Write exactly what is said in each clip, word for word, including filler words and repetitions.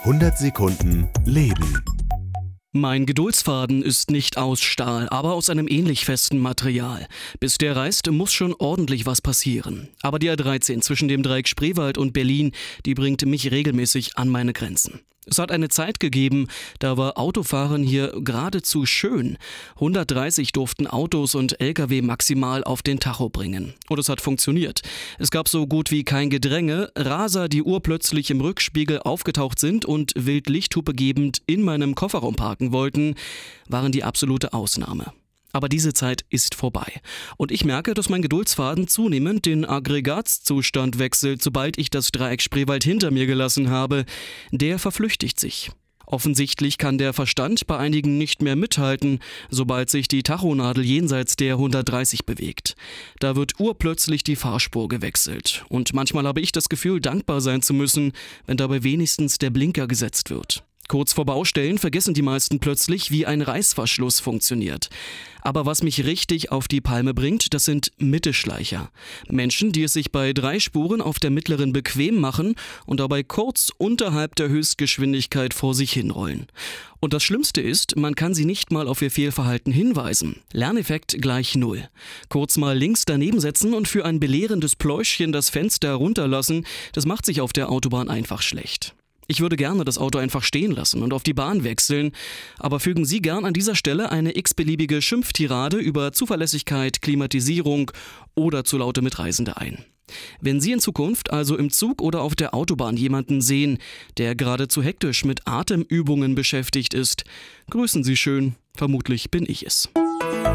hundert Sekunden Leben. Mein Geduldsfaden ist nicht aus Stahl, aber aus einem ähnlich festen Material. Bis der reißt, muss schon ordentlich was passieren. Aber die A dreizehn zwischen dem Dreieck Spreewald und Berlin, die bringt mich regelmäßig an meine Grenzen. Es hat eine Zeit gegeben, da war Autofahren hier geradezu schön. hundertdreißig durften Autos und L K W maximal auf den Tacho bringen. Und es hat funktioniert. Es gab so gut wie kein Gedränge, Raser, die urplötzlich im Rückspiegel aufgetaucht sind und wild Lichthupe gebend in meinem Kofferraum parken wollten, waren die absolute Ausnahme. Aber diese Zeit ist vorbei. Und ich merke, dass mein Geduldsfaden zunehmend den Aggregatzustand wechselt, sobald ich das Dreieck Spreewald hinter mir gelassen habe. Der verflüchtigt sich. Offensichtlich kann der Verstand bei einigen nicht mehr mithalten, sobald sich die Tachonadel jenseits der hundertdreißig bewegt. Da wird urplötzlich die Fahrspur gewechselt. Und manchmal habe ich das Gefühl, dankbar sein zu müssen, wenn dabei wenigstens der Blinker gesetzt wird. Kurz vor Baustellen vergessen die meisten plötzlich, wie ein Reißverschluss funktioniert. Aber was mich richtig auf die Palme bringt, das sind Mittelschleicher. Menschen, die es sich bei drei Spuren auf der mittleren bequem machen und dabei kurz unterhalb der Höchstgeschwindigkeit vor sich hinrollen. Und das Schlimmste ist, man kann sie nicht mal auf ihr Fehlverhalten hinweisen. Lerneffekt gleich null. Kurz mal links daneben setzen und für ein belehrendes Pläuschchen das Fenster runterlassen, das macht sich auf der Autobahn einfach schlecht. Ich würde gerne das Auto einfach stehen lassen und auf die Bahn wechseln, aber fügen Sie gern an dieser Stelle eine x-beliebige Schimpftirade über Zuverlässigkeit, Klimatisierung oder zu laute Mitreisende ein. Wenn Sie in Zukunft also im Zug oder auf der Autobahn jemanden sehen, der geradezu hektisch mit Atemübungen beschäftigt ist, grüßen Sie schön, vermutlich bin ich es.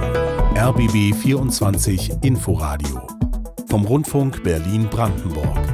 R B B vierundzwanzig Inforadio vom Rundfunk Berlin-Brandenburg.